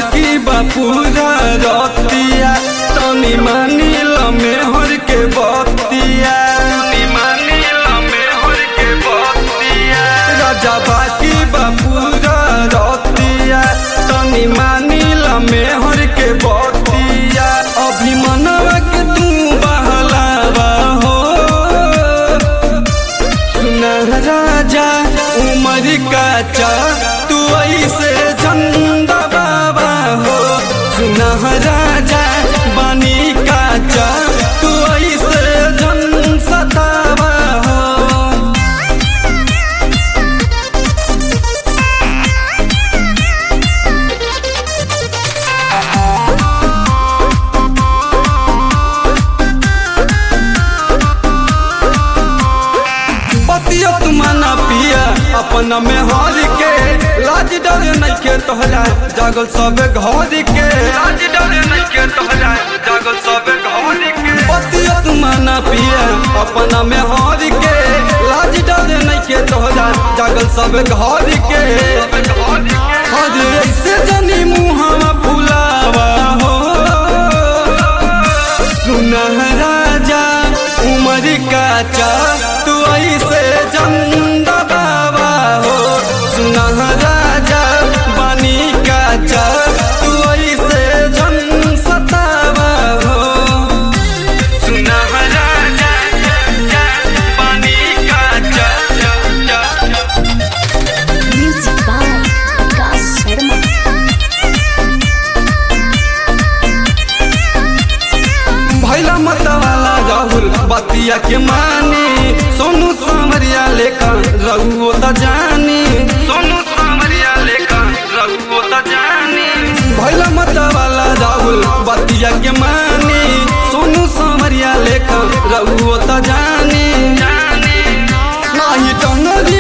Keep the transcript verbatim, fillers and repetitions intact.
बाकी बापूरा रतिया तनी मानिल मेहर के बतिया राजा बाकी बापूरा रतिया तनी मानिल मेहर के बतिया अभी मनवा के तू बहलावा हो सुना राजा उमर का चा तू ऐसे झंडा बाबा हो सुना राजा बानी का चा तू ऐसे झन सतावा हो बतिया तुमाना पिया अपना में हार के लाज डर नहीं के तोहरा जागल सब घर के लाज डर नहीं के तोहरा जागल सब घर के बतिया तुमाना पिया अपना में हार के लाज डर नहीं के तोहरा जागल सब घर के आज ऐसे जनी मुहावा फुलावा हो सुना राजा उमर का चा तू ऐसे झंडा बाबा हो सुना राजा बानी का चा तू ऐसे झन सतावा हो सुना राजा बानी का चा Music by Vikas Sharma. भैला मतवाला राहुल बतिया के मानी सोनू सामरिया लेकर रघुओ त जानी सोनू सामरिया लेकर रघुओ त जानी भैला मतवाला राहुल बतिया के मानी सोनू सामरिया लेकर रघुओ त जानी नाही टंगरी